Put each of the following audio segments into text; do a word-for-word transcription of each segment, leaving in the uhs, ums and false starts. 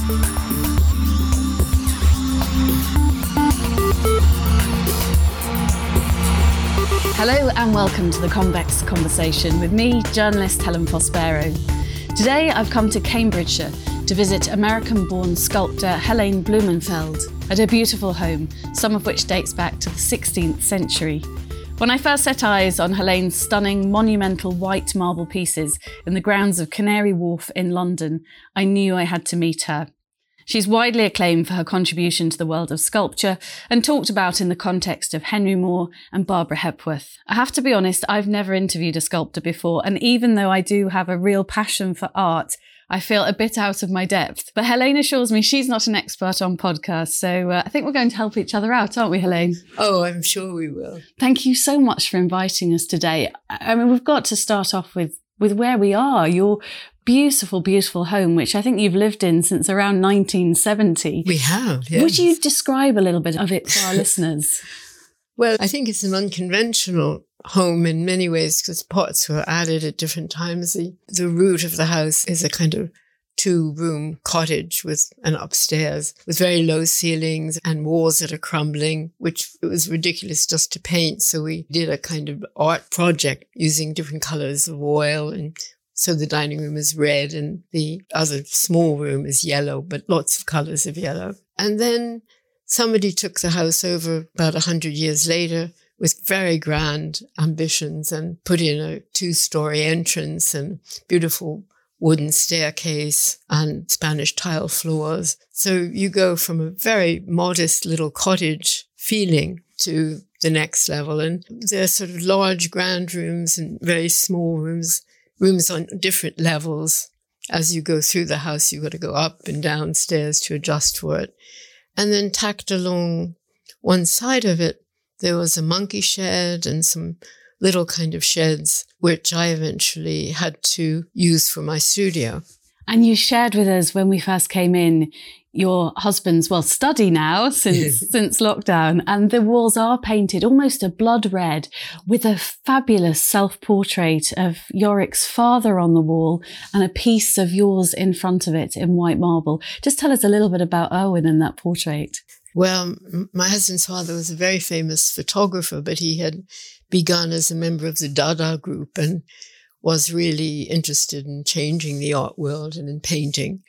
Hello and welcome to the Convex Conversation with me, journalist Helen Fospero. Today I've come to Cambridgeshire to visit American-born sculptor Helene Blumenfeld at her beautiful home, some of which dates back to the sixteenth century. When I first set eyes on Helene's stunning, monumental white marble pieces in the grounds of Canary Wharf in London, I knew I had to meet her. She's widely acclaimed for her contribution to the world of sculpture and talked about in the context of Henry Moore and Barbara Hepworth. I have to be honest, I've never interviewed a sculptor before, and even though I do have a real passion for art, I feel a bit out of my depth. But Helene assures me she's not an expert on podcasts, so uh, I think we're going to help each other out, aren't we, Helene? Oh, I'm sure we will. Thank you so much for inviting us today. I mean, we've got to start off with, with where we are. Your beautiful, beautiful home, which I think you've lived in since around nineteen seventy. We have, yes. Would you describe a little bit of it for our listeners? Well, I think it's an unconventional home in many ways because parts were added at different times. The, the root of the house is a kind of two-room cottage with an upstairs with very low ceilings and walls that are crumbling, which it was ridiculous just to paint. So we did a kind of art project using different colors of oil, and so the dining room is red and the other small room is yellow, but lots of colors of yellow. And then somebody took the house over about a hundred years later with very grand ambitions and put in a two-story entrance and beautiful wooden staircase and Spanish tile floors. So you go from a very modest little cottage feeling to the next level. And there are sort of large grand rooms and very small rooms, rooms on different levels. As you go through the house, you've got to go up and down stairs to adjust for it. And then tacked along one side of it, there was a monkey shed and some little kind of sheds, which I eventually had to use for my studio. And you shared with us when we first came in your husband's, well, study now since since lockdown, and the walls are painted almost a blood red with a fabulous self-portrait of Yorick's father on the wall and a piece of yours in front of it in white marble. Just tell us a little bit about Erwin and that portrait. Well, my husband's father was a very famous photographer, but he had begun as a member of the Dada group and was really interested in changing the art world and in painting.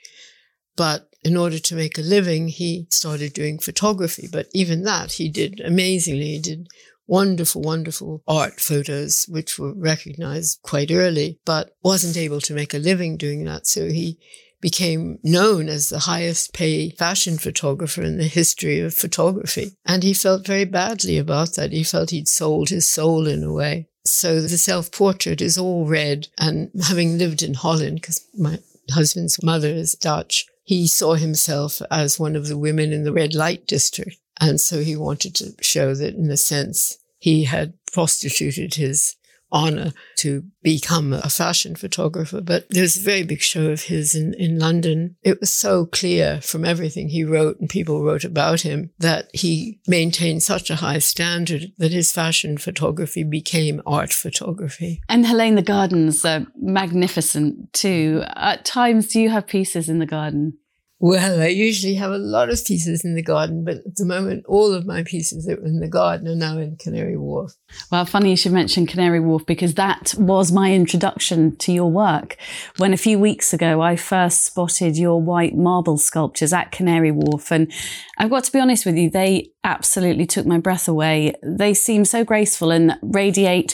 But in order to make a living, he started doing photography. But even that he did amazingly. He did wonderful, wonderful art photos, which were recognized quite early, but wasn't able to make a living doing that. So he became known as the highest paid fashion photographer in the history of photography. And he felt very badly about that. He felt he'd sold his soul in a way. So the self-portrait is all red. And having lived in Holland, because my husband's mother is Dutch, he saw himself as one of the women in the red light district. And so he wanted to show that, in a sense, he had prostituted his honor to become a fashion photographer. But there's a very big show of his in, in London. It was so clear from everything he wrote and people wrote about him that he maintained such a high standard that his fashion photography became art photography. And Helene, the gardens are magnificent too. At times, do you have pieces in the garden? Well, I usually have a lot of pieces in the garden, but at the moment, all of my pieces that were in the garden are now in Canary Wharf. Well, funny you should mention Canary Wharf, because that was my introduction to your work. When a few weeks ago, I first spotted your white marble sculptures at Canary Wharf. And I've got to be honest with you, they absolutely took my breath away. They seem so graceful and radiate,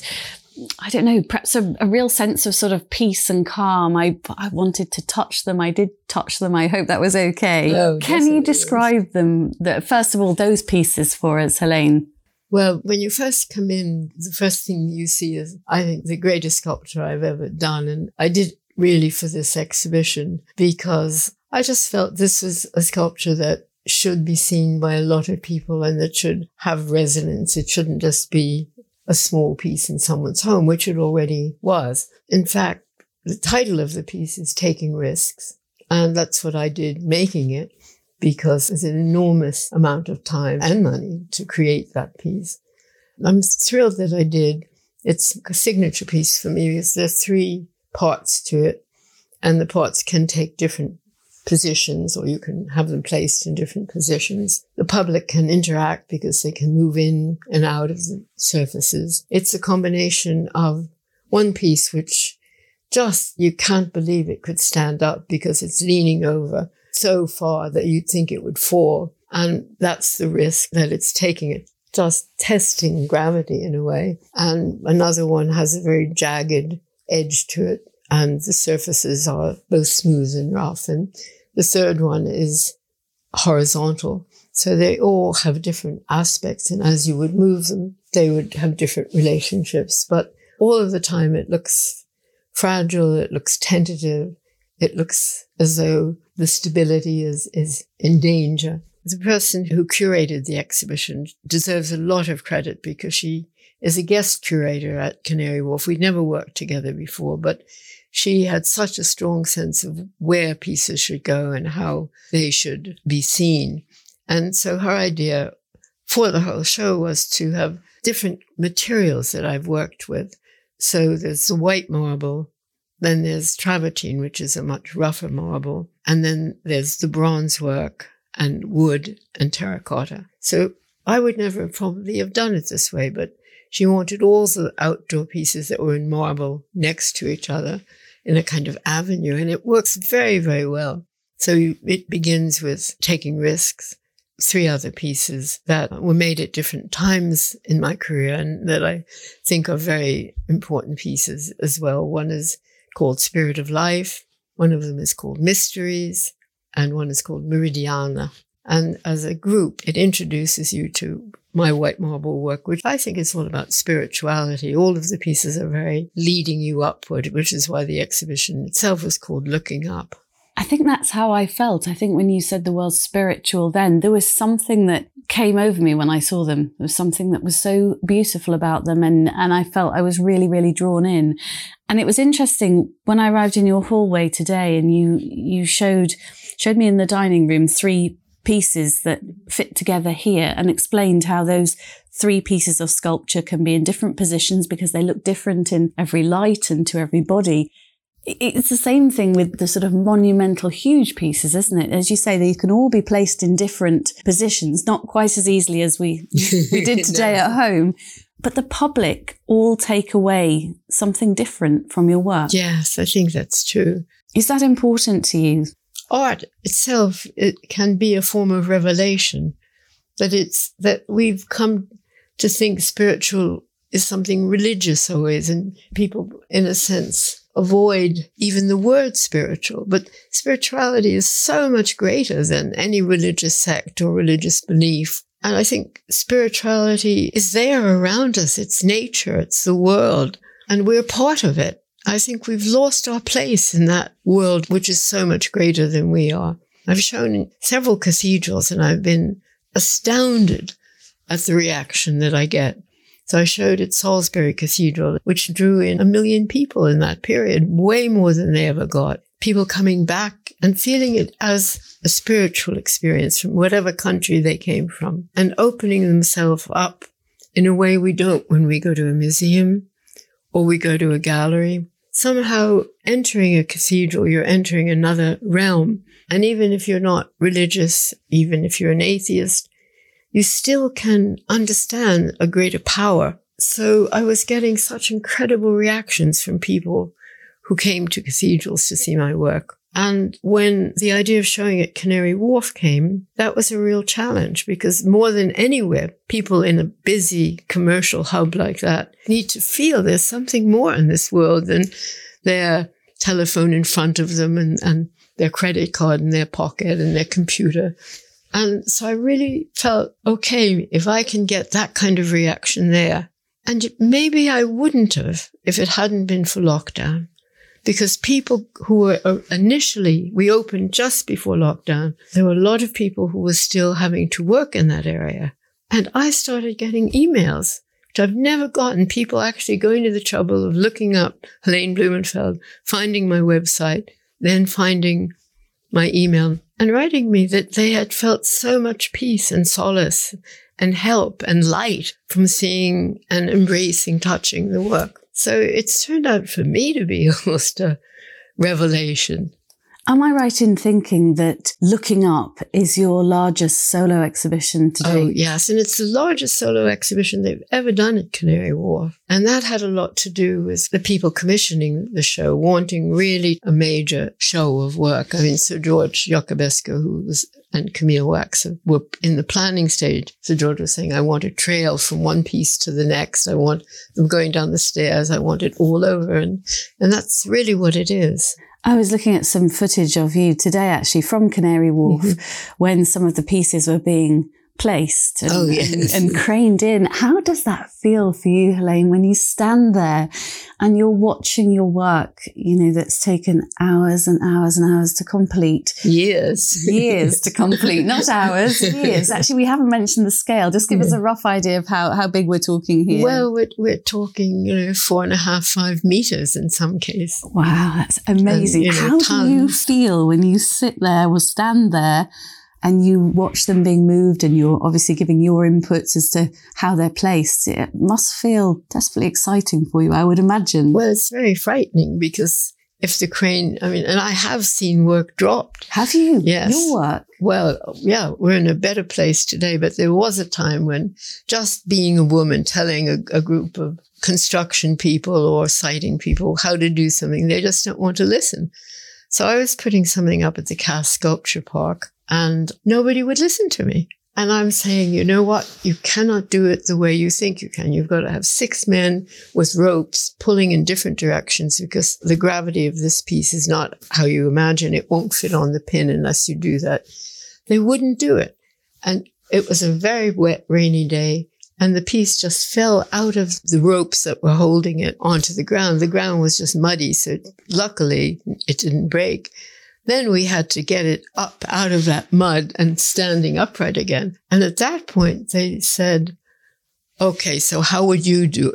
I don't know, perhaps a, a real sense of sort of peace and calm. I I wanted to touch them. I did touch them. I hope that was okay. Oh, Can you describe them, the, first of all, those pieces for us, Helene? Well, when you first come in, the first thing you see is, I think, the greatest sculpture I've ever done. And I did really for this exhibition because I just felt this was a sculpture that should be seen by a lot of people and that should have resonance. It shouldn't just be a small piece in someone's home, which it already was. In fact, the title of the piece is Taking Risks. And that's what I did making it, because it's an enormous amount of time and money to create that piece. I'm thrilled that I did. It's a signature piece for me because there are three parts to it, and the parts can take different positions, or you can have them placed in different positions. The public can interact because they can move in and out of the surfaces. It's a combination of one piece which just, you can't believe it could stand up because it's leaning over so far that you'd think it would fall. And that's the risk that it's taking. It just testing gravity in a way. And another one has a very jagged edge to it, and the surfaces are both smooth and rough. And the third one is horizontal. So they all have different aspects, and as you would move them, they would have different relationships. But all of the time it looks fragile, it looks tentative, it looks as though the stability is, is in danger. The person who curated the exhibition deserves a lot of credit because she is a guest curator at Canary Wharf. We'd never worked together before, but she had such a strong sense of where pieces should go and how they should be seen. And so her idea for the whole show was to have different materials that I've worked with. So there's the white marble, then there's travertine, which is a much rougher marble, and then there's the bronze work and wood and terracotta. So I would never probably have done it this way, but she wanted all the outdoor pieces that were in marble next to each other in a kind of avenue, and it works very, very well. So you, it begins with taking risks. Three other pieces that were made at different times in my career and that I think are very important pieces as well. One is called Spirit of Life. One of them is called Mysteries, and one is called Meridiana. And as a group, it introduces you to my white marble work, which I think is all about spirituality. All of the pieces are very leading you upward, which is why the exhibition itself was called Looking Up. I think that's how I felt. I think when you said the word spiritual then, there was something that came over me when I saw them. There was something that was so beautiful about them, and, and I felt I was really, really drawn in. And it was interesting when I arrived in your hallway today and you you showed showed me in the dining room three pieces that fit together here and explained how those three pieces of sculpture can be in different positions because they look different in every light and to every body. It's the same thing with the sort of monumental, huge pieces, isn't it? As you say, they can all be placed in different positions, not quite as easily as we, we did today no. at home. But the public all take away something different from your work. Yes, I think that's true. Is that important to you? Art itself, it can be a form of revelation. That it's, that we've come to think spiritual is something religious always, and people, in a sense, avoid even the word spiritual. But spirituality is so much greater than any religious sect or religious belief. And I think spirituality is there around us. It's nature. It's the world. And we're part of it. I think we've lost our place in that world, which is so much greater than we are. I've shown in several cathedrals and I've been astounded at the reaction that I get. So I showed at Salisbury Cathedral, which drew in a million people in that period, way more than they ever got. People coming back and feeling it as a spiritual experience from whatever country they came from and opening themselves up in a way we don't when we go to a museum or we go to a gallery. Somehow entering a cathedral, you're entering another realm. And even if you're not religious, even if you're an atheist, you still can understand a greater power. So I was getting such incredible reactions from people who came to cathedrals to see my work. And when the idea of showing at Canary Wharf came, that was a real challenge because more than anywhere, people in a busy commercial hub like that need to feel there's something more in this world than their telephone in front of them and, and their credit card in their pocket and their computer. And so I really felt, okay, if I can get that kind of reaction there, and maybe I wouldn't have if it hadn't been for lockdown, because people who were initially, we opened just before lockdown, there were a lot of people who were still having to work in that area. And I started getting emails, which I've never gotten, people actually going to the trouble of looking up Helene Blumenfeld, finding my website, then finding my email and writing me that they had felt so much peace and solace and help and light from seeing and embracing, touching the work. So it's turned out for me to be almost a revelation. Am I right in thinking that Looking Up is your largest solo exhibition to date? Oh, yes. And it's the largest solo exhibition they've ever done at Canary Wharf. And that had a lot to do with the people commissioning the show, wanting really a major show of work. I mean, Sir George Jacobesco, who was, and Camille Wax were in the planning stage. Sir George was saying, I want a trail from one piece to the next. I want them going down the stairs. I want it all over. And, and that's really what it is. I was looking at some footage of you today, actually, from Canary Wharf, mm-hmm. when some of the pieces were being placed and, oh, yes. and, and craned in. How does that feel for you, Helene, when you stand there and you're watching your work, you know, that's taken hours and hours and hours to complete? Years. Years to complete, not hours, years. Actually, we haven't mentioned the scale. Just give yeah. us a rough idea of how, how big we're talking here. Well, we're, we're talking, you know, four and a half, five meters in some case. Wow, that's amazing. And, you know, how tons. do you feel when you sit there or stand there and you watch them being moved and you're obviously giving your inputs as to how they're placed? It must feel desperately exciting for you, I would imagine. Well, it's very frightening because if the crane, I mean, and I have seen work dropped. Have you? Yes. Your work? Well, yeah, we're in a better place today, but there was a time when just being a woman telling a, a group of construction people or sighting people how to do something, they just don't want to listen. So I was putting something up at the Cast Sculpture Park, and nobody would listen to me. And I'm saying, you know what? You cannot do it the way you think you can. You've got to have six men with ropes pulling in different directions because the gravity of this piece is not how you imagine. It won't fit on the pin unless you do that. They wouldn't do it. And it was a very wet, rainy day. And the piece just fell out of the ropes that were holding it onto the ground. The ground was just muddy. So luckily it didn't break. Then we had to get it up out of that mud and standing upright again. And at that point, they said, okay, so how would you do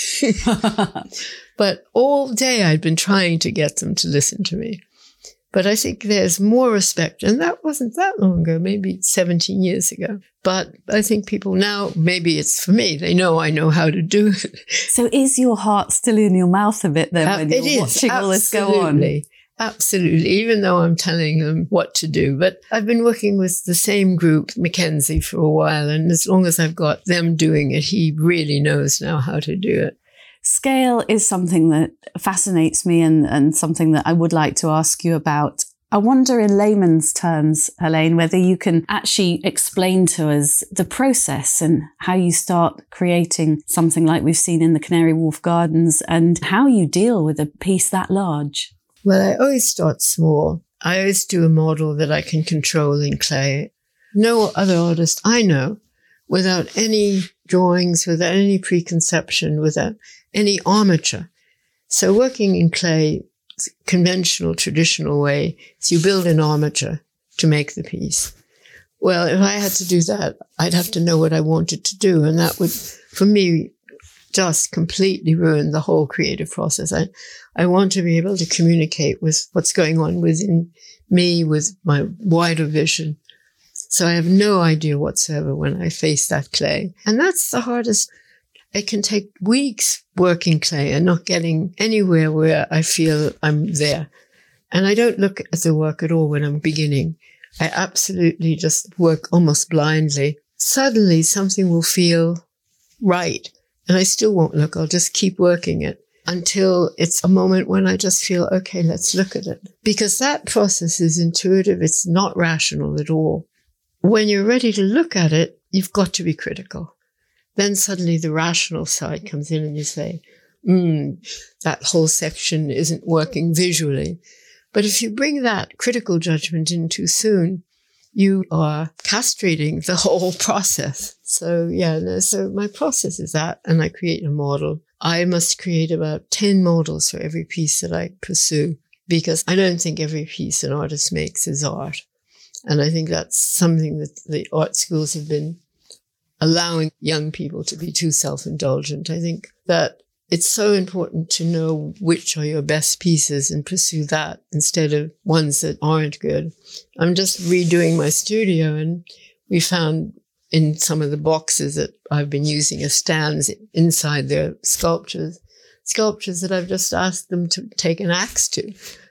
it? But all day I'd been trying to get them to listen to me. But I think there's more respect. And that wasn't that long ago, maybe seventeen years ago. But I think people now, maybe it's for me, they know I know how to do it. So is your heart still in your mouth a bit then uh, when you're watching all this go on? Absolutely, even though I'm telling them what to do. But I've been working with the same group, Mackenzie, for a while. And as long as I've got them doing it, he really knows now how to do it. Scale is something that fascinates me and, and something that I would like to ask you about. I wonder in layman's terms, Helene, whether you can actually explain to us the process and how you start creating something like we've seen in the Canary Wharf Gardens and how you deal with a piece that large. Well, I always start small. I always do a model that I can control in clay. No other artist I know, without any drawings, without any preconception, without any armature. So working in clay, conventional, traditional way, is you build an armature to make the piece. Well, if I had to do that, I'd have to know what I wanted to do. And that would, for me, just completely ruin the whole creative process. I, I want to be able to communicate with what's going on within me, with my wider vision. So I have no idea whatsoever when I face that clay. And that's the hardest. It can take weeks working clay and not getting anywhere where I feel I'm there. And I don't look at the work at all when I'm beginning. I absolutely just work almost blindly. Suddenly something will feel right. And I still won't look. I'll just keep working it until it's a moment when I just feel, okay, let's look at it. Because that process is intuitive. It's not rational at all. When you're ready to look at it, you've got to be critical. Then suddenly the rational side comes in and you say, hmm, that whole section isn't working visually. But if you bring that critical judgment in too soon, you are castrating the whole process. So yeah, no, so my process is that, and I create a model. I must create about ten models for every piece that I pursue, because I don't think every piece an artist makes is art. And I think that's something that the art schools have been allowing young people to be too self-indulgent. I think that it's so important to know which are your best pieces and pursue that instead of ones that aren't good. I'm just redoing my studio, and we found in some of the boxes that I've been using as stands inside their sculptures, sculptures that I've just asked them to take an axe to.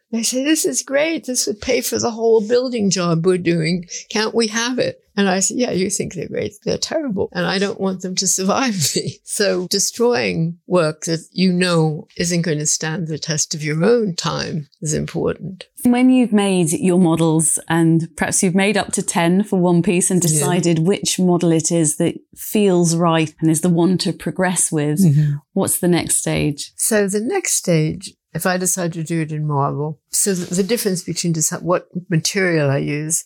And I say, this is great. This would pay for the whole building job we're doing. Can't we have it? And I said, yeah, you think they're great. They're terrible. And I don't want them to survive me. So destroying work that you know isn't going to stand the test of your own time is important. When you've made your models, and perhaps you've made up to ten for one piece and decided yeah. which model it is that feels right and is the one to progress with, mm-hmm. what's the next stage? So the next stage, if I decide to do it in marble, so the difference between what material I use,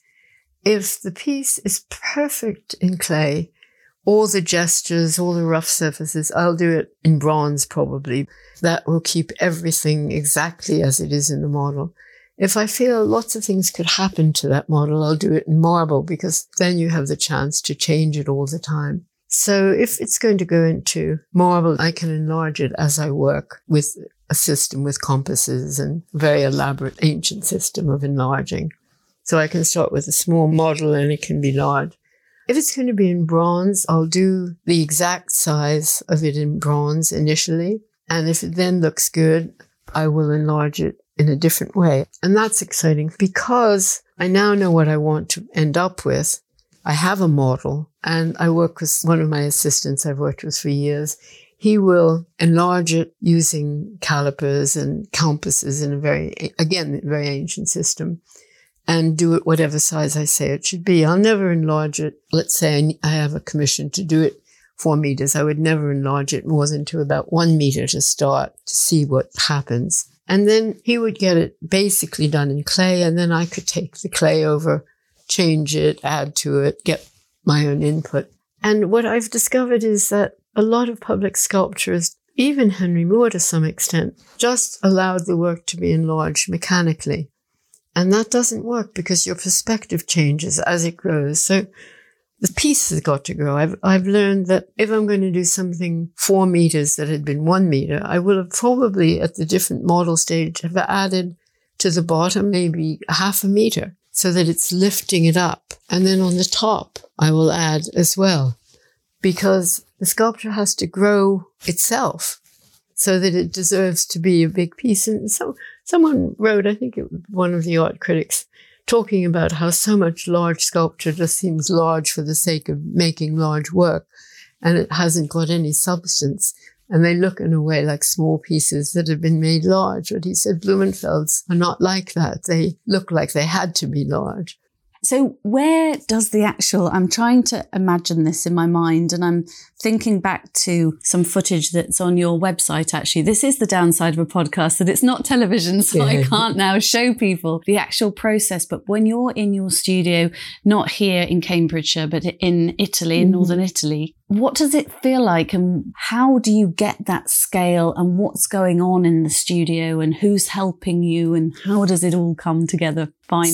if the piece is perfect in clay, all the gestures, all the rough surfaces, I'll do it in bronze probably. That will keep everything exactly as it is in the model. If I feel lots of things could happen to that model, I'll do it in marble because then you have the chance to change it all the time. So if it's going to go into marble, I can enlarge it as I work with a system with compasses and a very elaborate ancient system of enlarging. So I can start with a small model and it can be large. If it's going to be in bronze, I'll do the exact size of it in bronze initially. And if it then looks good, I will enlarge it in a different way. And that's exciting because I now know what I want to end up with. I have a model and I work with one of my assistants I've worked with for years. He will enlarge it using calipers and compasses in a very, again, very ancient system, and do it whatever size I say it should be. I'll never enlarge it. Let's say I have a commission to do it four meters. I would never enlarge it more than to about one meter to start to see what happens. And then he would get it basically done in clay, and then I could take the clay over, change it, add to it, get my own input. And what I've discovered is that a lot of public sculptors, even Henry Moore to some extent, just allowed the work to be enlarged mechanically. And that doesn't work because your perspective changes as it grows. So the piece has got to grow. I've, I've learned that if I'm going to do something four meters that had been one meter, I will have probably at the different model stage have added to the bottom maybe half a meter so that it's lifting it up. And then on the top, I will add as well, because the sculpture has to grow itself so that it deserves to be a big piece. And so someone wrote, I think it was one of the art critics, talking about how so much large sculpture just seems large for the sake of making large work, and it hasn't got any substance. And they look in a way like small pieces that have been made large. But he said Blumenfelds are not like that. They look like they had to be large. So where does the actual, I'm trying to imagine this in my mind, and I'm thinking back to some footage that's on your website, actually. This is the downside of a podcast, that it's not television, so yeah. I can't now show people the actual process. But when you're in your studio, not here in Cambridgeshire, but in Italy, in mm. northern Italy, what does it feel like, and how do you get that scale, and what's going on in the studio, and who's helping you, and how does it all come together finally?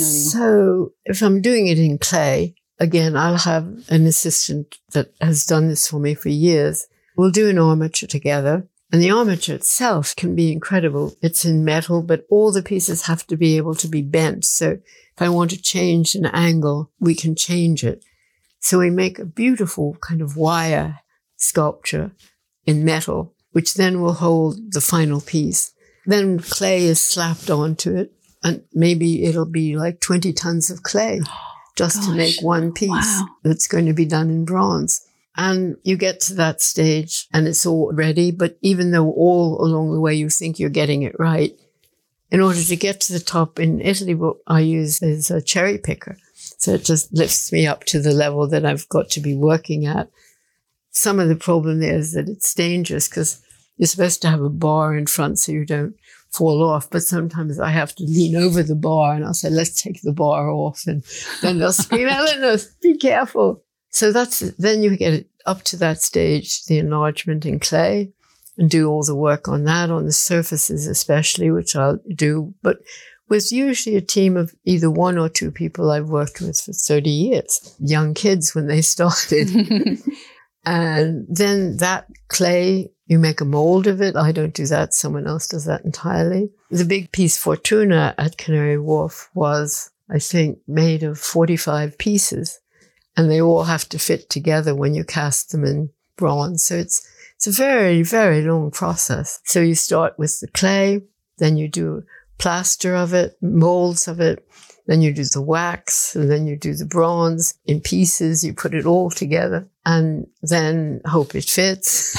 So if I'm doing it in clay, again, I'll have an assistant that has done this for me for years. We'll do an armature together, and the armature itself can be incredible. It's in metal, but all the pieces have to be able to be bent. So if I want to change an angle, we can change it. So we make a beautiful kind of wire sculpture in metal, which then will hold the final piece. Then clay is slapped onto it, and maybe it'll be like twenty tons of clay just Gosh. to make one piece wow. that's going to be done in bronze. And you get to that stage and it's all ready. But even though all along the way you think you're getting it right, in order to get to the top in Italy, what I use is a cherry picker. So it just lifts me up to the level that I've got to be working at. Some of the problem there is that it's dangerous because you're supposed to have a bar in front so you don't fall off. But sometimes I have to lean over the bar and I'll say, let's take the bar off. And then they'll scream, Eleanor, be careful. So that's, then you get it up to that stage, the enlargement in clay, and do all the work on that, on the surfaces especially, which I'll do. But with usually a team of either one or two people I've worked with for thirty years, young kids when they started. And then that clay, you make a mold of it. I don't do that. Someone else does that entirely. The big piece Fortuna at Canary Wharf was, I think, made of forty-five pieces, and they all have to fit together when you cast them in bronze. So it's, it's a very, very long process. So you start with the clay, then you do plaster of it, molds of it. Then you do the wax, and then you do the bronze in pieces. You put it all together and then hope it fits.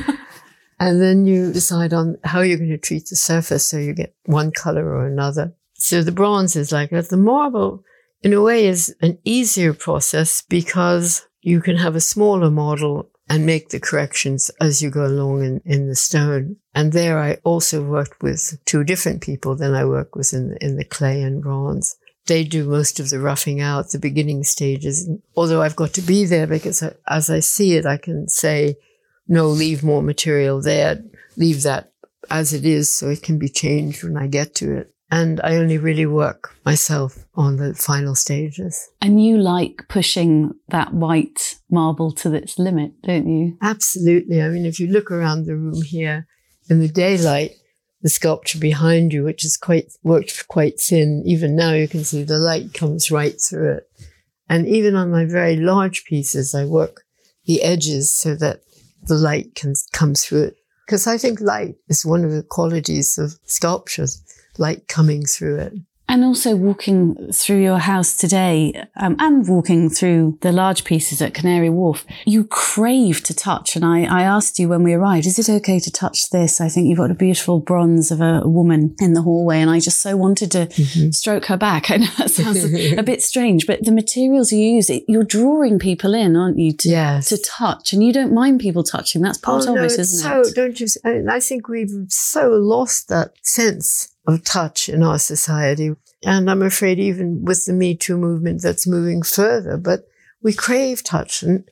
And then you decide on how you're going to treat the surface so you get one color or another. So the bronze is like that. The marble, in a way, is an easier process because you can have a smaller model and make the corrections as you go along in, in the stone. And there I also worked with two different people than I work with in the, in the clay and bronze. They do most of the roughing out, the beginning stages. And although I've got to be there because I, as I see it, I can say, no, leave more material there, leave that as it is so it can be changed when I get to it. And I only really work myself on the final stages. And you like pushing that white marble to its limit, don't you? Absolutely. I mean, if you look around the room here in the daylight, the sculpture behind you, which is quite worked quite thin, even now you can see the light comes right through it. And even on my very large pieces, I work the edges so that the light can come through it. Because I think light is one of the qualities of sculpture, light coming through it. And also walking through your house today um, and walking through the large pieces at Canary Wharf, you crave to touch. And I, I asked you when we arrived, is it okay to touch this? I think you've got a beautiful bronze of a, a woman in the hallway. And I just so wanted to mm-hmm. stroke her back. I know that sounds a, a bit strange, but the materials you use, it, you're drawing people in, aren't you, to, yes. to touch. And you don't mind people touching. That's part oh, of no, it, isn't so, it? Don't you? I think we've so lost that sense of touch in our society. And I'm afraid even with the Me Too movement that's moving further, but we crave touch. And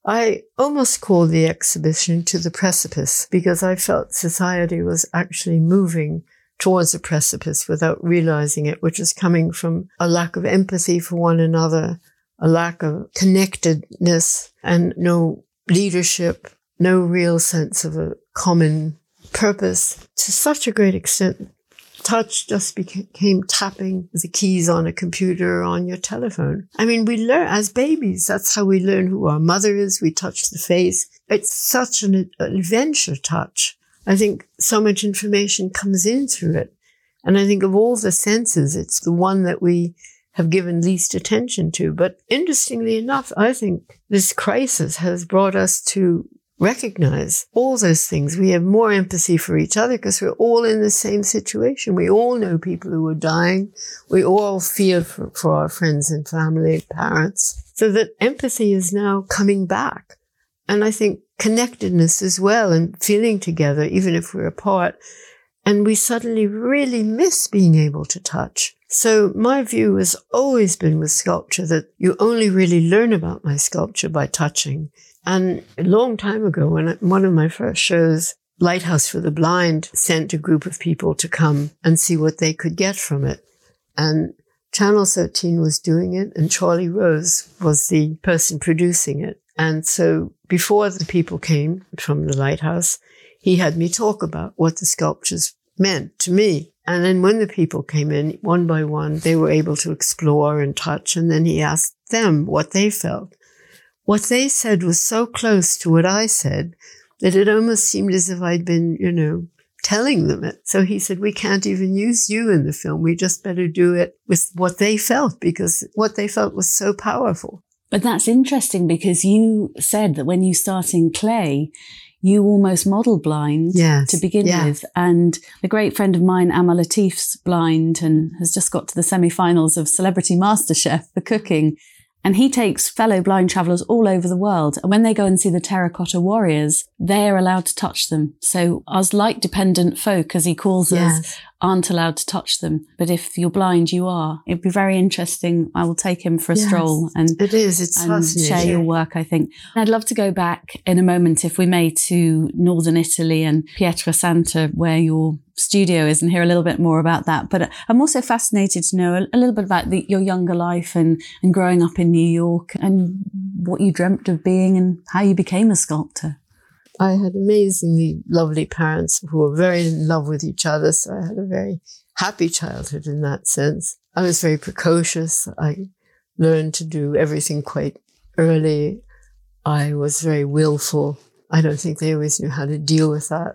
I almost called the exhibition To the Precipice because I felt society was actually moving towards a precipice without realizing it, which is coming from a lack of empathy for one another, a lack of connectedness and no leadership, no real sense of a common purpose to such a great extent. Touch just became tapping the keys on a computer or on your telephone. I mean, we learn as babies. That's how we learn who our mother is. We touch the face. It's such an adventure touch. I think so much information comes in through it. And I think of all the senses, it's the one that we have given least attention to. But interestingly enough, I think this crisis has brought us to recognize all those things. We have more empathy for each other because we're all in the same situation. We all know people who are dying. We all feel for, for our friends and family, parents. So that empathy is now coming back. And I think connectedness as well and feeling together, even if we're apart. And we suddenly really miss being able to touch. So my view has always been with sculpture that you only really learn about my sculpture by touching. And a long time ago, when I, one of my first shows, Lighthouse for the Blind, sent a group of people to come and see what they could get from it. And Channel thirteen was doing it, and Charlie Rose was the person producing it. And so before the people came from the Lighthouse, he had me talk about what the sculptures meant to me. And then when the people came in, one by one, they were able to explore and touch. And then he asked them what they felt. What they said was so close to what I said that it almost seemed as if I'd been, you know, telling them it. So he said, we can't even use you in the film. We just better do it with what they felt because what they felt was so powerful. But that's interesting because you said that when you start in clay, you almost model blind yes, to begin yeah. with. And a great friend of mine, Amal Latif's blind and has just got to the semi-finals of Celebrity MasterChef for cooking. And he takes fellow blind travellers all over the world. And when they go and see the terracotta warriors, they are allowed to touch them. So us light-dependent folk, as he calls yes. us, aren't allowed to touch them. But if you're blind, you are. It'd be very interesting. I will take him for a yes, stroll and, it is. It's and share your work, I think. I'd love to go back in a moment, if we may, to northern Italy and Pietrasanta, where your studio is, and hear a little bit more about that. But I'm also fascinated to know a, a little bit about the, your younger life and, and growing up in New York and what you dreamt of being and how you became a sculptor. I had amazingly lovely parents who were very in love with each other. So I had a very happy childhood in that sense. I was very precocious. I learned to do everything quite early. I was very willful. I don't think they always knew how to deal with that.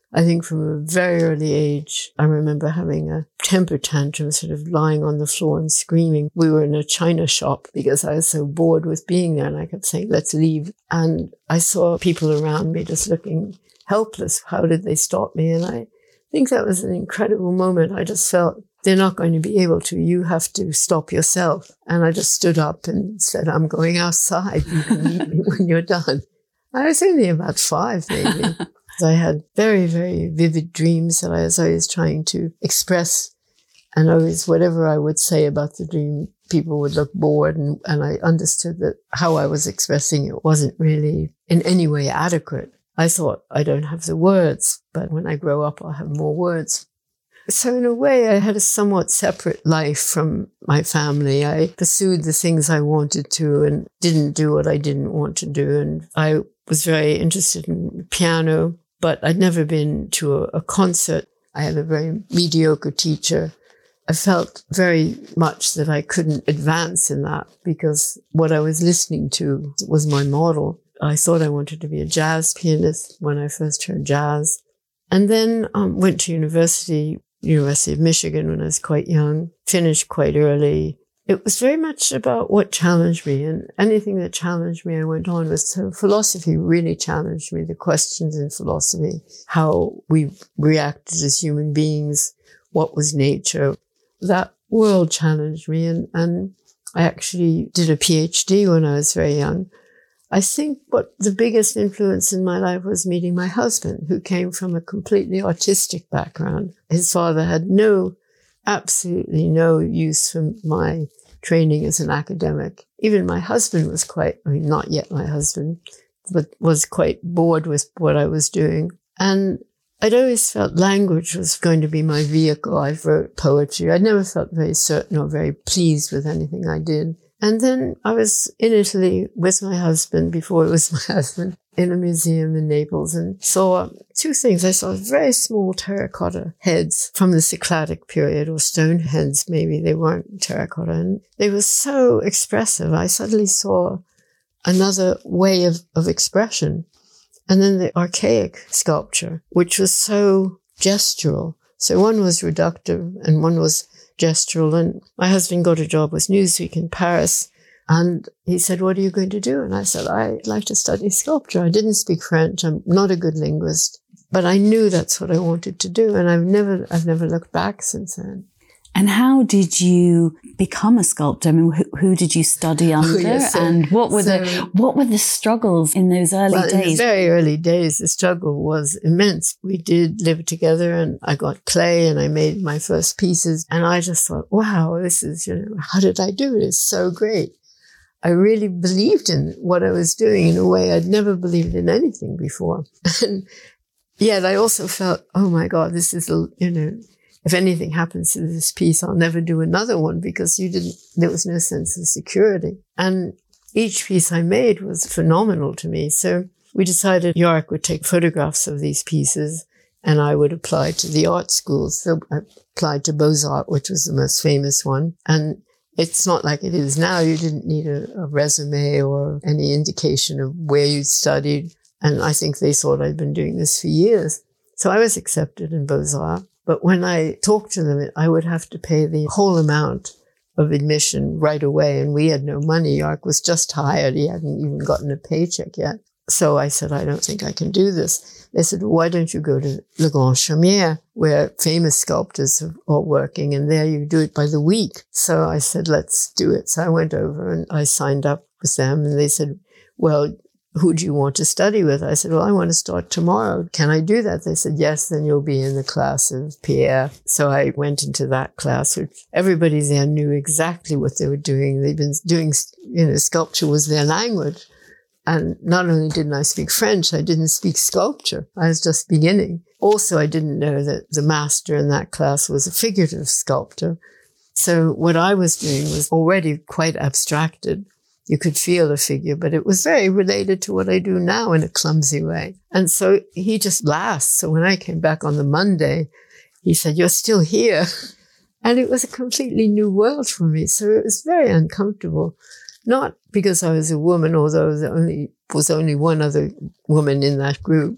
I think from a very early age, I remember having a temper tantrum, sort of lying on the floor and screaming. We were in a china shop because I was so bored with being there, and I kept saying, let's leave. And I saw people around me just looking helpless. How did they stop me? And I think that was an incredible moment. I just felt, they're not going to be able to. You have to stop yourself. And I just stood up and said, I'm going outside. You can meet me when you're done. I was only about five, maybe. I had very, very vivid dreams that I was always trying to express. And always, whatever I would say about the dream, people would look bored. And, and I understood that how I was expressing it wasn't really in any way adequate. I thought, I don't have the words, but when I grow up, I'll have more words. So in a way, I had a somewhat separate life from my family. I pursued the things I wanted to and didn't do what I didn't want to do. And I was very interested in piano, but I'd never been to a, a concert. I had a very mediocre teacher. I felt very much that I couldn't advance in that because what I was listening to was my model. I thought I wanted to be a jazz pianist when I first heard jazz. And then um, went to university, University of Michigan when I was quite young, finished quite early. It was very much about what challenged me, and anything that challenged me, I went on with. So philosophy really challenged me, the questions in philosophy, how we reacted as human beings, what was nature. That world challenged me, and, and I actually did a PhD when I was very young. I think what the biggest influence in my life was meeting my husband, who came from a completely autistic background. His father had no, absolutely no use for my training as an academic. Even my husband was quite, I mean, not yet my husband, but was quite bored with what I was doing. And I'd always felt language was going to be my vehicle. I wrote poetry. I never felt very certain or very pleased with anything I did. And then I was in Italy with my husband, before it was my husband, in a museum in Naples, and saw two things. I saw very small terracotta heads from the Cycladic period, or stone heads, maybe. They weren't terracotta. And they were so expressive. I suddenly saw another way of, of expression. And then the archaic sculpture, which was so gestural. So one was reductive and one was gestural. And my husband got a job with Newsweek in Paris. And he said, what are you going to do? And I said, I'd like to study sculpture. I didn't speak French. I'm not a good linguist, but I knew that's what I wanted to do. And I've never, I've never looked back since then. And how did you become a sculptor? I mean, who, who did you study under? Oh, yes, so, and what were so, the what were the struggles in those early well, days? In the very early days, the struggle was immense. We did live together, and I got clay, and I made my first pieces. And I just thought, wow, this is, you know, how did I do it? It's so great. I really believed in what I was doing in a way I'd never believed in anything before. And yet I also felt, oh my God, this is, you know, if anything happens to this piece, I'll never do another one, because you didn't, there was no sense of security. And each piece I made was phenomenal to me. So we decided Yorick would take photographs of these pieces and I would apply to the art schools. So I applied to Beaux-Arts, which was the most famous one. And it's not like it is now. You didn't need a, a resume or any indication of where you studied. And I think they thought I'd been doing this for years. So I was accepted in Beaux-Arts. But when I talked to them, I would have to pay the whole amount of admission right away. And we had no money. Yorick was just hired. He hadn't even gotten a paycheck yet. So I said, I don't think I can do this. They said, well, why don't you go to Le Grand Chaumière, where famous sculptors are working, and there you do it by the week. So I said, let's do it. So I went over and I signed up with them, and they said, well, who do you want to study with? I said, well, I want to start tomorrow. Can I do that? They said, yes, then you'll be in the class of Pierre. So I went into that class, which everybody there knew exactly what they were doing. They'd been doing, you know, sculpture was their language. And not only didn't I speak French, I didn't speak sculpture. I was just beginning. Also, I didn't know that the master in that class was a figurative sculptor. So what I was doing was already quite abstracted. You could feel a figure, but it was very related to what I do now in a clumsy way. And so he just laughed. So when I came back on the Monday, he said, you're still here. And it was a completely new world for me. So it was very uncomfortable. Not because I was a woman, although there only was only one other woman in that group,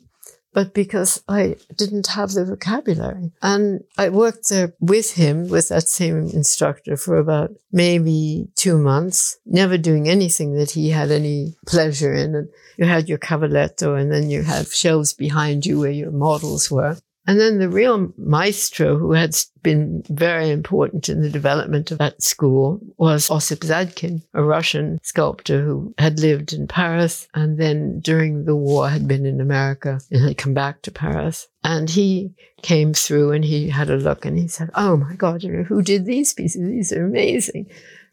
but because I didn't have the vocabulary. And I worked there with him, with that same instructor, for about maybe two months, never doing anything that he had any pleasure in. And you had your cavaletto, and then you had shelves behind you where your models were. And then the real maestro, who had been very important in the development of that school, was Osip Zadkin, a Russian sculptor who had lived in Paris and then during the war had been in America and had come back to Paris. And he came through and he had a look and he said, "Oh my God, you know, who did these pieces? These are amazing."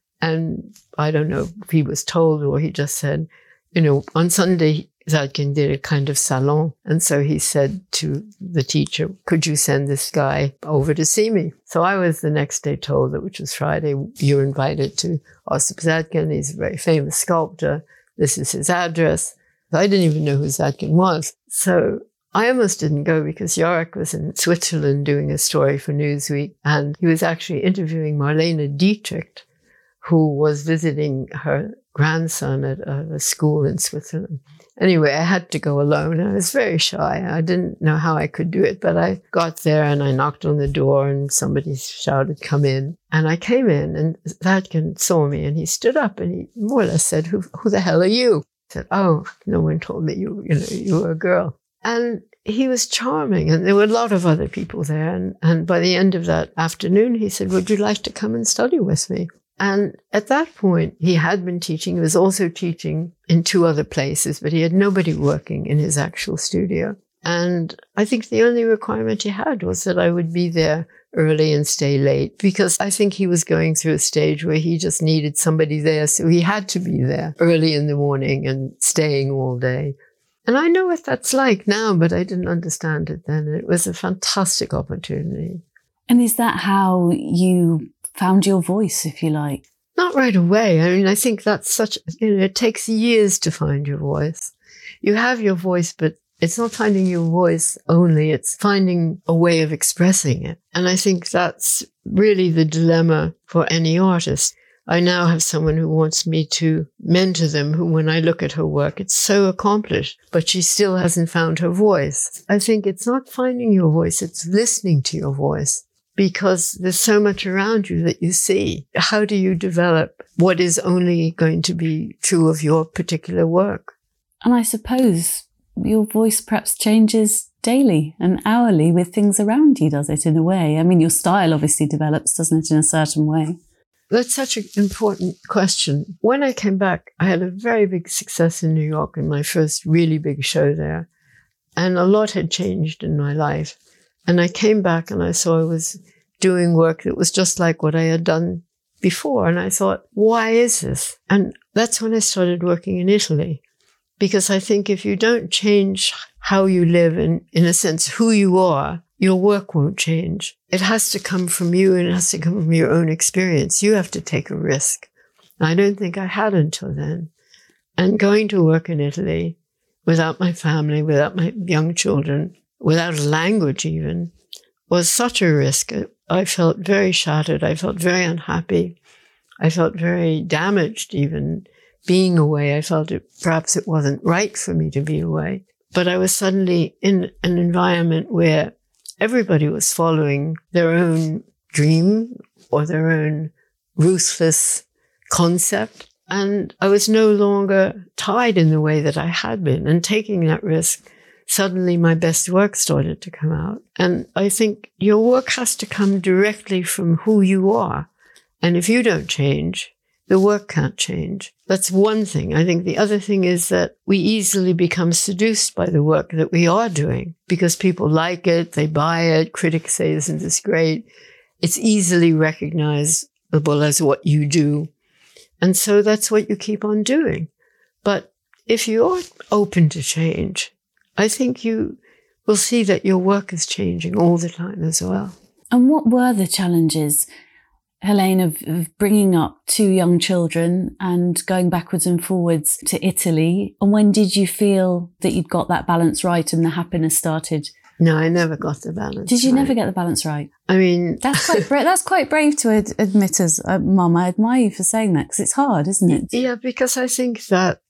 And I don't know if he was told or he just said, you know, on Sunday, Zadkin did a kind of salon. And so he said to the teacher, "Could you send this guy over to see me?" So I was the next day told that, which was Friday, "You're invited to Osip Zadkin. He's a very famous sculptor. This is his address." I didn't even know who Zadkin was. So I almost didn't go because Jarek was in Switzerland doing a story for Newsweek. And he was actually interviewing Marlene Dietrich, who was visiting her grandson at a school in Switzerland. Anyway, I had to go alone. I was very shy. I didn't know how I could do it, but I got there and I knocked on the door and somebody shouted, "Come in." And I came in and Zadkin saw me and he stood up and he more or less said, who, who the hell are you? I said, "Oh, no one told me you, you know, you were a girl." And he was charming and there were a lot of other people there. And, and by the end of that afternoon, he said, "Would you like to come and study with me?" And at that point, he had been teaching. He was also teaching in two other places, but he had nobody working in his actual studio. And I think the only requirement he had was that I would be there early and stay late, because I think he was going through a stage where he just needed somebody there. So he had to be there early in the morning and staying all day. And I know what that's like now, but I didn't understand it then. It was a fantastic opportunity. And is that how you found your voice, if you like? Not right away. I mean, I think that's such, you know, it takes years to find your voice. You have your voice, but it's not finding your voice only, it's finding a way of expressing it. And I think that's really the dilemma for any artist. I now have someone who wants me to mentor them, who when I look at her work, it's so accomplished, but she still hasn't found her voice. I think it's not finding your voice, it's listening to your voice. Because there's so much around you that you see. How do you develop what is only going to be true of your particular work? And I suppose your voice perhaps changes daily and hourly with things around you, does it, in a way? I mean, your style obviously develops, doesn't it, in a certain way? That's such an important question. When I came back, I had a very big success in New York in my first really big show there. And a lot had changed in my life. And I came back and I saw I was doing work that was just like what I had done before. And I thought, why is this? And that's when I started working in Italy. Because I think if you don't change how you live and, in a sense, who you are, your work won't change. It has to come from you and it has to come from your own experience. You have to take a risk. And I don't think I had until then. And going to work in Italy without my family, without my young children, without a language even, was such a risk. I felt very shattered. I felt very unhappy. I felt very damaged even being away. I felt it, perhaps it wasn't right for me to be away. But I was suddenly in an environment where everybody was following their own dream or their own ruthless concept. And I was no longer tied in the way that I had been. And taking that risk, suddenly my best work started to come out. And I think your work has to come directly from who you are. And if you don't change, the work can't change. That's one thing. I think the other thing is that we easily become seduced by the work that we are doing because people like it, they buy it, critics say, "Isn't this great?" It's easily recognizable as what you do. And so that's what you keep on doing. But if you're open to change, I think you will see that your work is changing all the time as well. And what were the challenges, Helene, of, of bringing up two young children and going backwards and forwards to Italy? And when did you feel that you'd got that balance right and the happiness started? No, I never got the balance Did you right. never get the balance right? I mean... That's quite bra- that's quite brave to ad- admit as a mum. I admire you for saying that because it's hard, isn't it? Yeah, because I think that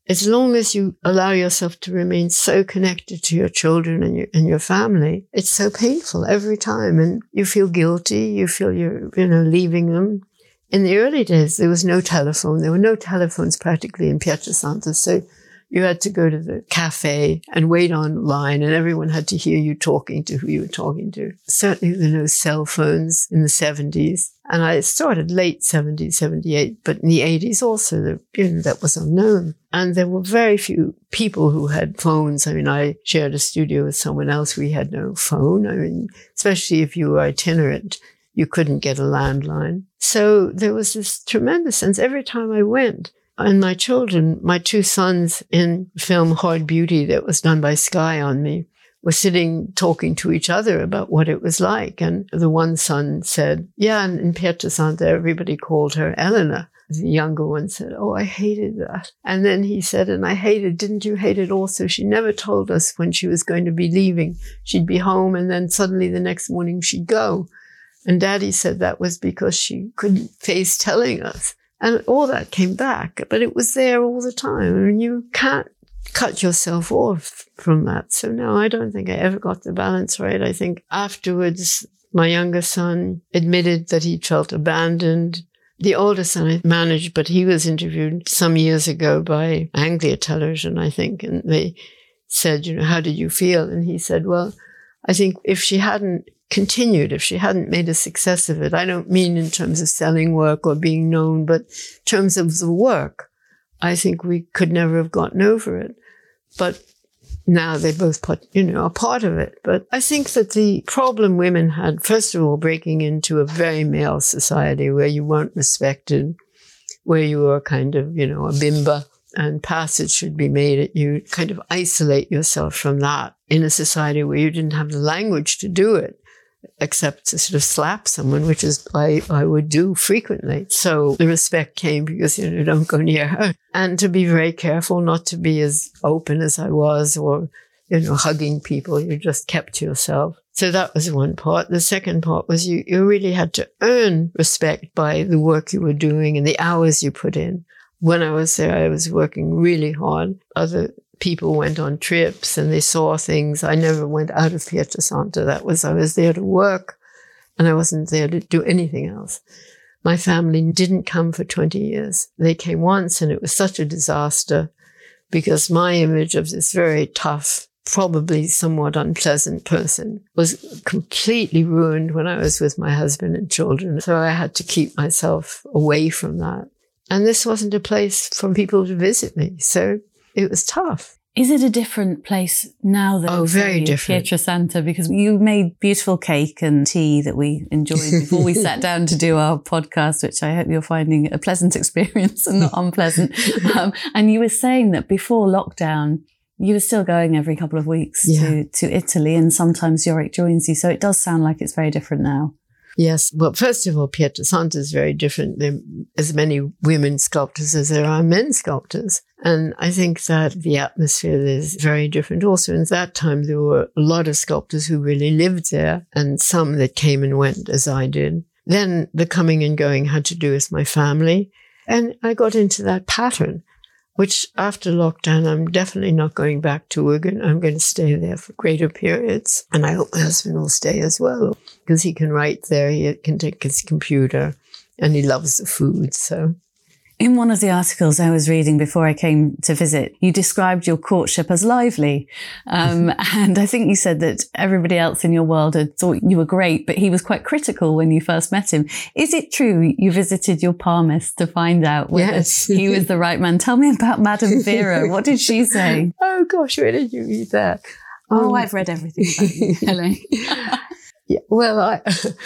as long as you allow yourself to remain so connected to your children and your, and your family, it's so painful every time. And you feel guilty. You feel you're, you know, leaving them. In the early days, there was no telephone. There were no telephones practically in Pietrasanta. So you had to go to the cafe and wait online, and everyone had to hear you talking to who you were talking to. Certainly there were no cell phones in the seventies. And I started late seventies, seventy-eight, but in the eighties also, the, you know, that was unknown. And there were very few people who had phones. I mean, I shared a studio with someone else. We had no phone. I mean, especially if you were itinerant, you couldn't get a landline. So there was this tremendous sense every time I went. And my children, my two sons in film Hard Beauty that was done by Sky on me, were sitting talking to each other about what it was like. And the one son said, yeah, and in Pietrasanta, everybody called her Eleanor. The younger one said, oh, I hated that. And then he said, and I hated, didn't you hate it also? She never told us when she was going to be leaving. She'd be home, and then suddenly the next morning she'd go. And Daddy said that was because she couldn't face telling us. And all that came back, but it was there all the time. I mean, you can't cut yourself off from that. So no, I don't think I ever got the balance right. I think afterwards, my younger son admitted that he felt abandoned. The older son I managed, but he was interviewed some years ago by Anglia Television, I think, and they said, you know, how did you feel? And he said, well, I think if she hadn't continued, if she hadn't made a success of it, I don't mean in terms of selling work or being known, but in terms of the work, I think we could never have gotten over it. But now they both put, you know, a part of it. But I think that the problem women had, first of all, breaking into a very male society where you weren't respected, where you were kind of, you know, a bimba, and passage should be made at you, kind of isolate yourself from that in a society where you didn't have the language to do it, except to sort of slap someone, which is I, I would do frequently. So the respect came because, you know, don't go near her. And to be very careful not to be as open as I was, or, you know, hugging people. You just kept to yourself. So that was one part. The second part was you, you really had to earn respect by the work you were doing and the hours you put in. When I was there, I was working really hard. Other people went on trips and they saw things. I never went out of Pietrasanta. That was, I was there to work and I wasn't there to do anything else. My family didn't come for twenty years. They came once and it was such a disaster because my image of this very tough, probably somewhat unpleasant person was completely ruined when I was with my husband and children. So I had to keep myself away from that. And this wasn't a place for people to visit me. So it was tough. Is it a different place now than oh, very different. Pietrasanta? Because you made beautiful cake and tea that we enjoyed before we sat down to do our podcast, which I hope you're finding a pleasant experience and not unpleasant. Um, and you were saying that before lockdown, you were still going every couple of weeks yeah. to, to Italy, and sometimes Yorick joins you. So it does sound like it's very different now. Yes. Well, first of all, Pietrasanta is very different. There are as many women sculptors as there are men sculptors. And I think that the atmosphere is very different. Also, in that time, there were a lot of sculptors who really lived there and some that came and went as I did. Then the coming and going had to do with my family. And I got into that pattern, which after lockdown, I'm definitely not going back to Wigan. I'm going to stay there for greater periods. And I hope my husband will stay as well, because he can write there, he can take his computer, and he loves the food, so. In one of the articles I was reading before I came to visit, you described your courtship as lively. Um, and I think you said that everybody else in your world had thought you were great, but he was quite critical when you first met him. Is it true you visited your palmist to find out whether yes. he was the right man? Tell me about Madame Vera. What did she say? Oh, gosh, where did you read that? Oh, um, I've read everything about you, Helen. Yeah, well, I,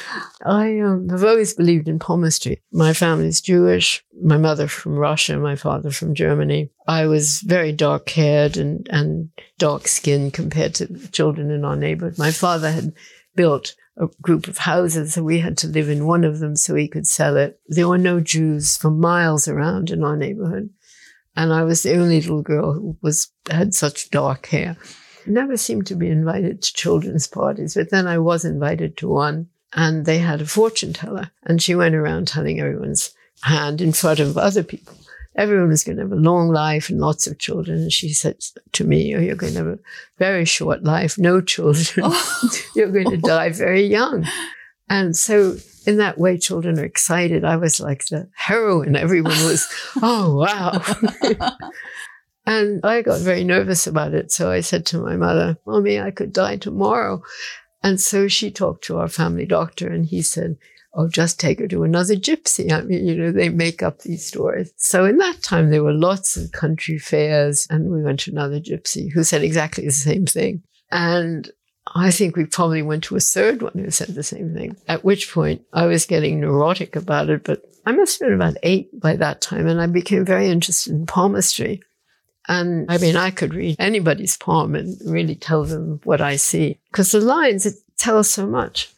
I um, have always believed in palmistry. My family's Jewish, my mother from Russia, my father from Germany. I was very dark-haired and, and dark-skinned compared to the children in our neighborhood. My father had built a group of houses, so we had to live in one of them so he could sell it. There were no Jews for miles around in our neighborhood. And I was the only little girl who was had such dark hair. Never seemed to be invited to children's parties, but then I was invited to one, and they had a fortune teller, and she went around telling everyone's hand in front of other people. everyone was going to have a long life and lots of children. And she said to me, oh, you're going to have a very short life, no children. Oh. You're going to die very young. And so in that way, children are excited. I was like the heroine. Everyone was, oh, wow. And I got very nervous about it. So I said to my mother, Mommy, I could die tomorrow. And so she talked to our family doctor and he said, oh, just take her to another gypsy. I mean, you know, they make up these stories. So in that time, there were lots of country fairs and we went to another gypsy who said exactly the same thing. And I think we probably went to a third one who said the same thing, at which point I was getting neurotic about it. But I must have been about eight by that time. And I became very interested in palmistry. And I mean, I could read anybody's palm and really tell them what I see because the lines, it tells so much.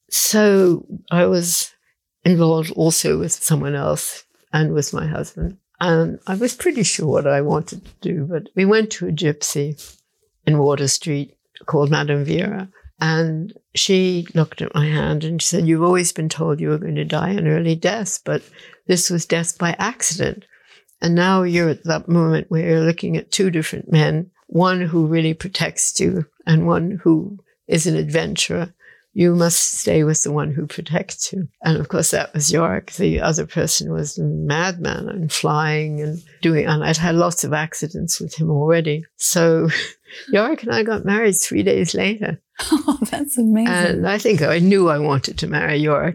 So I was involved also with someone else and with my husband. And I was pretty sure what I wanted to do, but we went to a gypsy in Water Street called Madame Vera. And she looked at my hand and she said, you've always been told you were going to die an early death, but this was death by accident. And now you're at that moment where you're looking at two different men, one who really protects you and one who is an adventurer. You must stay with the one who protects you. And of course, that was Yorick. The other person was a madman and flying and doing, and I'd had lots of accidents with him already. So Yorick and I got married three days later. Oh, that's amazing. And I think I knew I wanted to marry Yorick.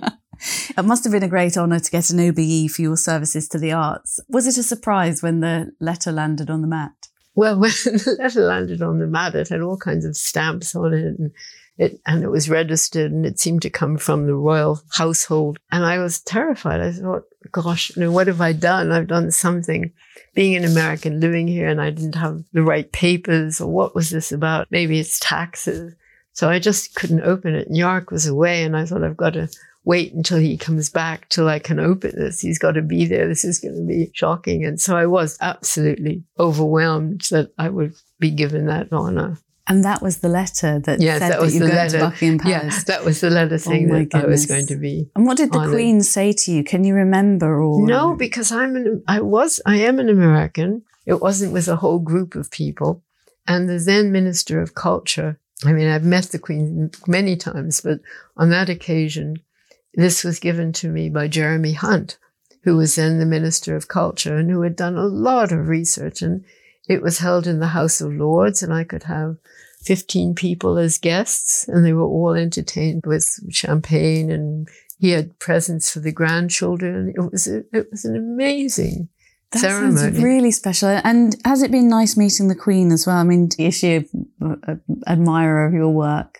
It must have been a great honour to get an O B E for your services to the arts. Was it a surprise when the letter landed on the mat? Well, when the letter landed on the mat, it had all kinds of stamps on it and it, and it was registered and it seemed to come from the royal household. And I was terrified. I thought, gosh, you know, what have I done? I've done something. Being an American, living here, and I didn't have the right papers, or what was this about? Maybe it's taxes. So I just couldn't open it. And Yorick was away and I thought, I've got to wait until he comes back till I can open this. He's got to be there. This is going to be shocking. And so I was absolutely overwhelmed that I would be given that honor. And that was the letter that yes, said that, was that you the go letter. to Buckingham Palace. Yes, that was the letter saying oh that goodness. I was going to be And what did the honored. Queen say to you? Can you remember? Or No, because I'm an, I was, I am an American. It wasn't with a whole group of people. And the then Minister of Culture, I mean, I've met the Queen many times, but on that occasion, this was given to me by Jeremy Hunt, who was then the Minister of Culture and who had done a lot of research. And it was held in the House of Lords, and I could have fifteen people as guests, and they were all entertained with champagne, and he had presents for the grandchildren. It was a, it was an amazing that ceremony. Sounds really special. And has it been nice meeting the Queen as well? I mean, is she an admirer of your work?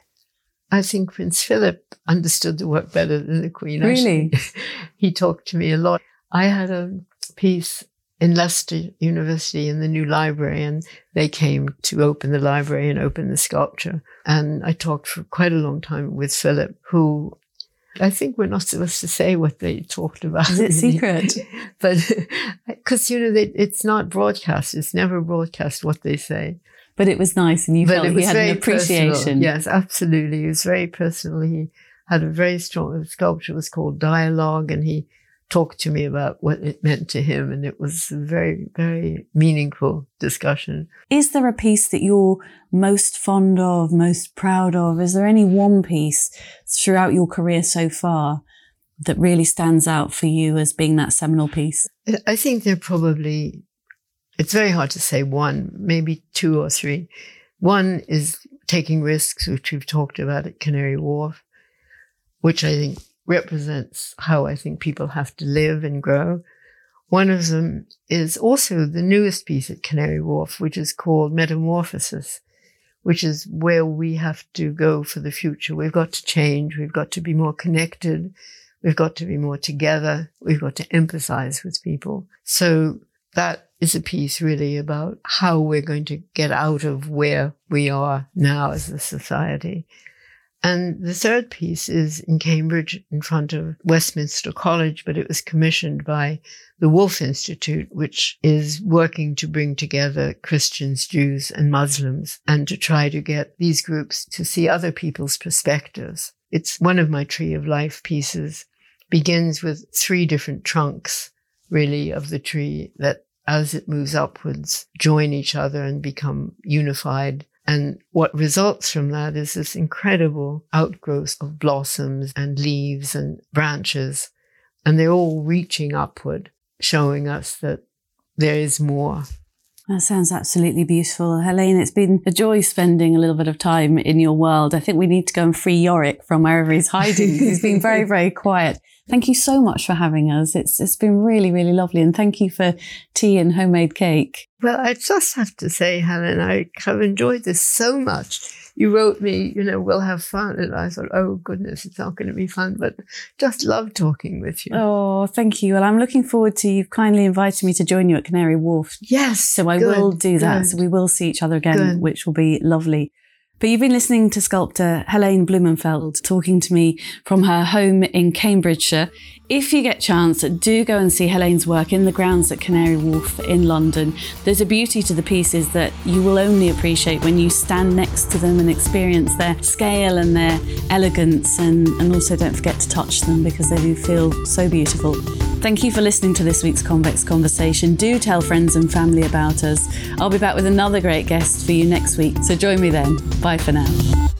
I think Prince Philip understood the work better than the Queen. Really? He talked to me a lot. I had a piece in Leicester University in the new library, and they came to open the library and open the sculpture. And I talked for quite a long time with Philip, who I think we're not supposed to say what they talked about. Is it secret? But because, you know, they, it's not broadcast. It's never broadcast what they say. But it was nice and you but felt he had an appreciation. Personal. Yes, absolutely. It was very personal. He had a very strong sculpture. It was called Dialogue, and he talked to me about what it meant to him. And it was a very, very meaningful discussion. Is there a piece that you're most fond of, most proud of? Is there any one piece throughout your career so far that really stands out for you as being that seminal piece? I think they're probably... It's very hard to say one, maybe two or three. One is Taking Risks, which we've talked about at Canary Wharf, which I think represents how I think people have to live and grow. One of them is also the newest piece at Canary Wharf, which is called Metamorphosis, which is where we have to go for the future. We've got to change. We've got to be more connected. We've got to be more together. We've got to empathize with people. So that is a piece really about how we're going to get out of where we are now as a society. And the third piece is in Cambridge in front of Westminster College, but it was commissioned by the Woolf Institute, which is working to bring together Christians, Jews, and Muslims, and to try to get these groups to see other people's perspectives. It's one of my Tree of Life pieces. Begins with three different trunks really, of the tree that as it moves upwards, join each other and become unified. And what results from that is this incredible outgrowth of blossoms and leaves and branches. And they're all reaching upward, showing us that there is more. That sounds absolutely beautiful. Helene, it's been a joy spending a little bit of time in your world. I think we need to go and free Yorick from wherever he's hiding. He's been very, very quiet. Thank you so much for having us. It's It's been really, really lovely. And thank you for tea and homemade cake. Well, I just have to say, Helen, I have enjoyed this so much. You wrote me, you know, we'll have fun. And I thought, oh, goodness, it's not going to be fun. But just love talking with you. Oh, thank you. Well, I'm looking forward to, you've kindly invited me to join you at Canary Wharf. Yes. So I good, will do that. Good. So we will see each other again, Good. which will be lovely. But you've been listening to sculptor Helene Blumenfeld talking to me from her home in Cambridgeshire. If you get a chance, do go and see Helene's work in the grounds at Canary Wharf in London. There's a beauty to the pieces that you will only appreciate when you stand next to them and experience their scale and their elegance. And, and also don't forget to touch them because they do feel so beautiful. Thank you for listening to this week's Convex Conversation. Do tell friends and family about us. I'll be back with another great guest for you next week, so join me then. Bye for now.